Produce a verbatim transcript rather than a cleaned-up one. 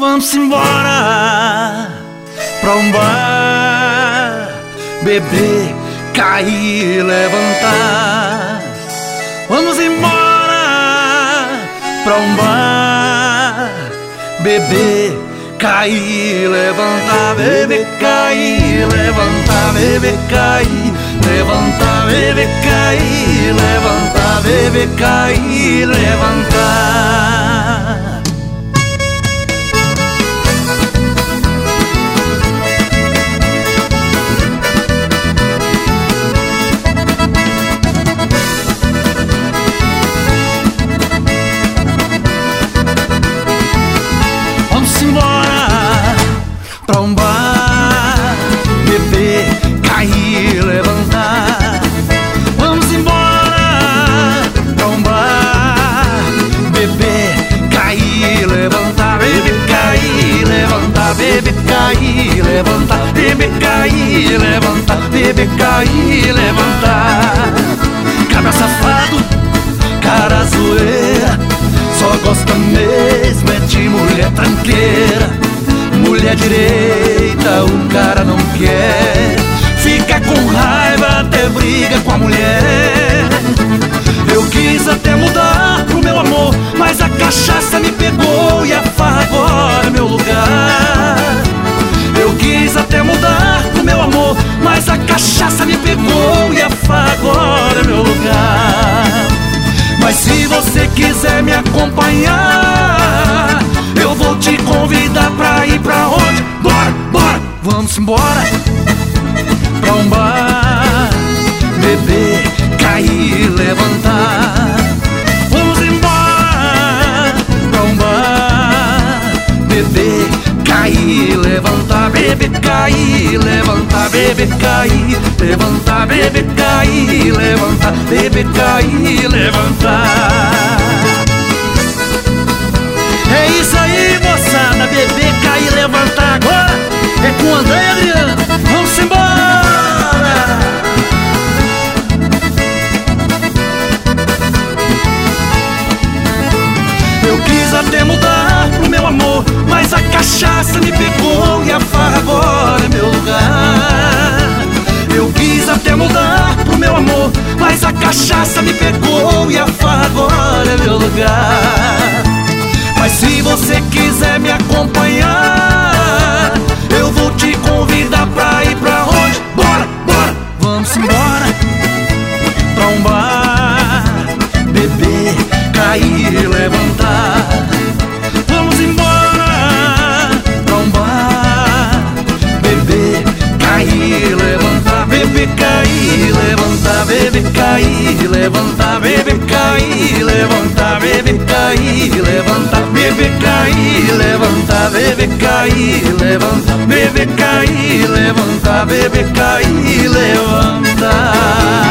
Vamos embora pra um bar, beber, cair, levantar. Vamos embora pra um bar, beber, cair, levantar. Beber, cair, levantar. Beber, cair, levantar. Beber, cair, levantar. Beber, cair, levantar. Vamos embora pra um bar, beber, cair, levantar. Vamos embora pra um bar, beber, cair, levantar. Beber, cair, levantar. Beber, cair, levantar. Beber, cair, levantar. Beber, cair, levantar. Cabra safado, cara zoeira, só gosta mesmo é de mulher tranqueira. Mulher direita o cara não quer, fica com raiva, até briga com a mulher. Eu quis até mudar pro meu amor, mas a cachaça me pegou e a farra agora é meu lugar. Eu quis até mudar pro meu amor, mas a cachaça me pegou e a farra agora é meu lugar. Mas se você quiser me acompanhar, eu vou te convidar pra ir pra onde? Bora, bora! Vamos embora pra um bar, beber, cair, levantar. Vamos embora pra um bar, beber, cair, levantar. Beber, cair, levantar. Beber, cair, levantar. Beber, cair, levantar. Beber, cair, levantar. É isso aí, moçada, beber, cair, levantar. Agora é com o André e Adriano. Vamos embora! Eu quis até mudar pro meu amor, mas a cachaça me pegou e a farra agora é meu lugar. Eu quis até mudar pro meu amor, mas a cachaça me pegou e a farra agora é meu lugar. Mas se você quiser me acompanhar, eu vou te convidar pra ir pra onde? Bora, bora! Vamos embora pra um bar, beber, cair, levantar. Vamos embora pra um bar, beber, cair, levantar. Beber, cair, levantar. Beber, cair, levantar. Beber, cair, levantar. Beber, cair, levantar. Beber, cair, levantar. Beber, cair, levantar. Beber, cair, levantar. Beber, cair, levantar.